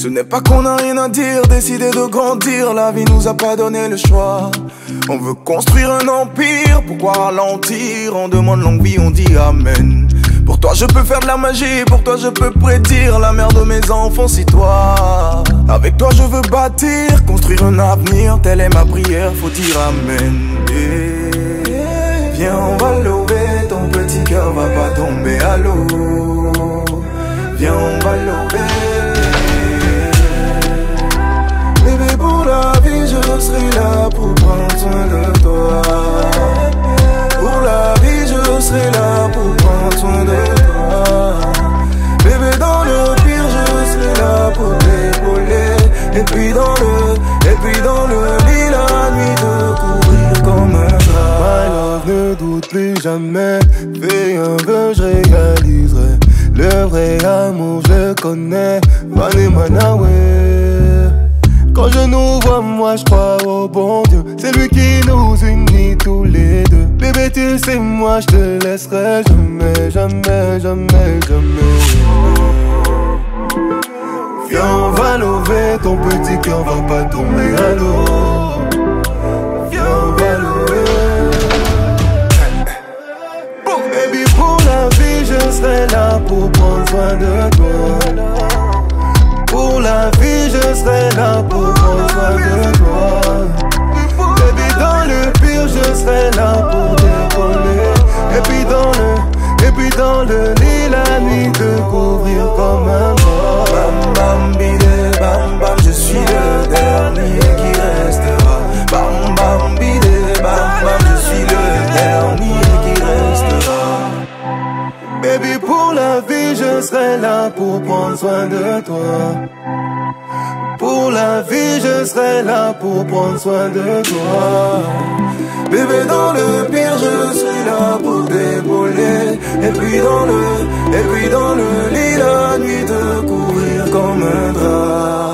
Ce n'est pas qu'on n'a rien à dire, décider de grandir, la vie nous a pas donné le choix. On veut construire un empire, pourquoi ralentir? On demande longue vie, on dit amen. Pour toi je peux faire de la magie, pour toi je peux prédire la mère de mes enfants, si toi. Avec toi je veux bâtir, construire un avenir, telle est ma prière, faut dire amen. Viens on va lever, ton petit cœur va pas tomber à l'eau. Viens on va lever. Bébé pour la vie je serai là pour prendre soin de toi. Pour la vie je serai là pour prendre soin de toi. Bébé dans le pire je serai là pour t'épauler. Et puis dans le lit la nuit de courir comme un drap. My love ne doute plus jamais, fais un vœu je réaliserai. Le vrai amour je connais, Vané Manawe. Quand je nous vois, moi je crois au bon Dieu. C'est lui qui nous unit tous les deux. Bébé tu sais moi je te laisserai jamais, jamais, jamais, jamais. Viens on va lever, ton petit cœur va pas tomber à l'eau. Viens on va lever. Baby pour la vie je serai là pour prendre soin de toi. Pour la vie je serai là pour prendre soin de toi. Baby dans le pire je serai là pour t'épauler. Et puis dans le lit la nuit te couvrir comme un drap. Bam bam bidé bam bam, je suis le dernier qui restera. Bam bam bidé bam bam, je suis le dernier qui restera. Baby pour la vie je serai là pour prendre soin de toi. Pour la vie je serai là pour prendre soin de toi. Bébé dans le pire je serai là pour t'épauler. Et puis dans le lit la nuit te couvrir comme un drap.